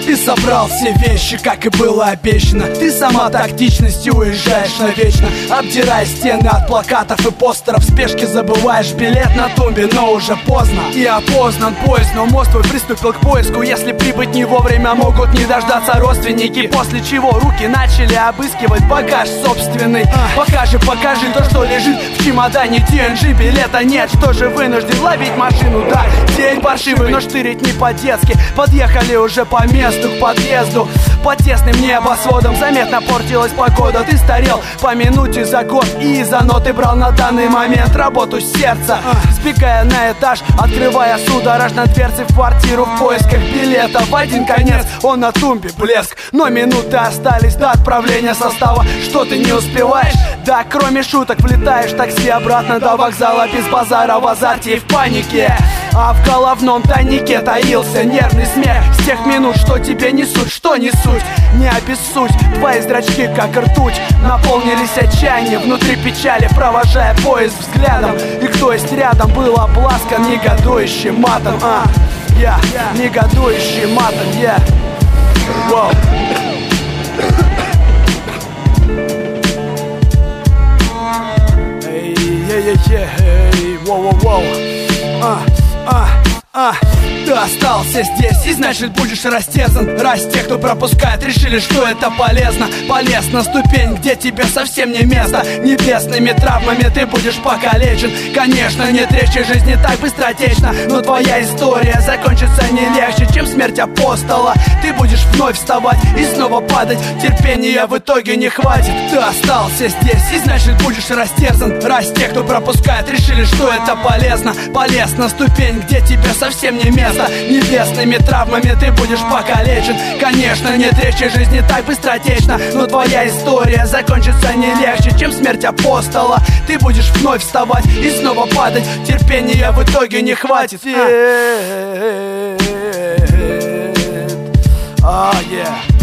Ты собрал все вещи, как и было обещано. Ты сама тактичностью уезжаешь навечно, обдирая стены от плакатов и постеров. В спешке забываешь билет на тумбе, но уже поздно. И опознан поезд, но мост твой приступил к поиску. Если прибыть не вовремя, могут не дождаться родственники. После чего руки начали обыскивать багаж собственный. Покажи то, что лежит в чемодане TNG. Билета нет, что же вынужден ловить машину, да. День паршивый, но штырить не по-детски. Подъехали уже по месту, к подъезду. Под тесным небосводом заметно портилась погода. Ты старел по минуте за год, и из-за ноты брал на данный момент работу сердца. Сбегая на этаж, открывая судорожно дверцы в квартиру в поисках билета. В один конец он на тумбе, блеск. Но минуты остались до отправления состава. Что ты не успеваешь? Да, кроме шуток, влетаешь в такси обратно до вокзала без базара, в азарте и в панике. А в головном тайнике таился нервный смех с тех минут, что тебе не суть, что не суть. Не обессудь, твои зрачки как ртуть наполнились отчаянием, внутри печали, провожая поезд взглядом. И кто есть рядом, был обласкан негодующим матом. Негодующим матом, Воу. Эй, воу. Ты остался здесь, и значит будешь растерзан. Раз те, кто пропускает, решили, что это полезно. Полез на ступень, где тебе совсем не место. Небесными травмами ты будешь покалечен. Конечно, нет речи, жизнь не так быстротечна, но твоя история закончится не легче, чем смерть апостола. Ты будешь вновь вставать и снова падать. Терпения в итоге не хватит. Ты остался здесь, и значит будешь растерзан. Раз те, кто пропускает, решили, что это полезно. Полез на ступень, где тебе совсем не место. Небесными травмами ты будешь покалечен. Конечно, нет речи, жизнь не так быстротечна, но твоя история закончится не легче, чем смерть апостола. Ты будешь вновь вставать и снова падать. Терпения в итоге не хватит. Yeah.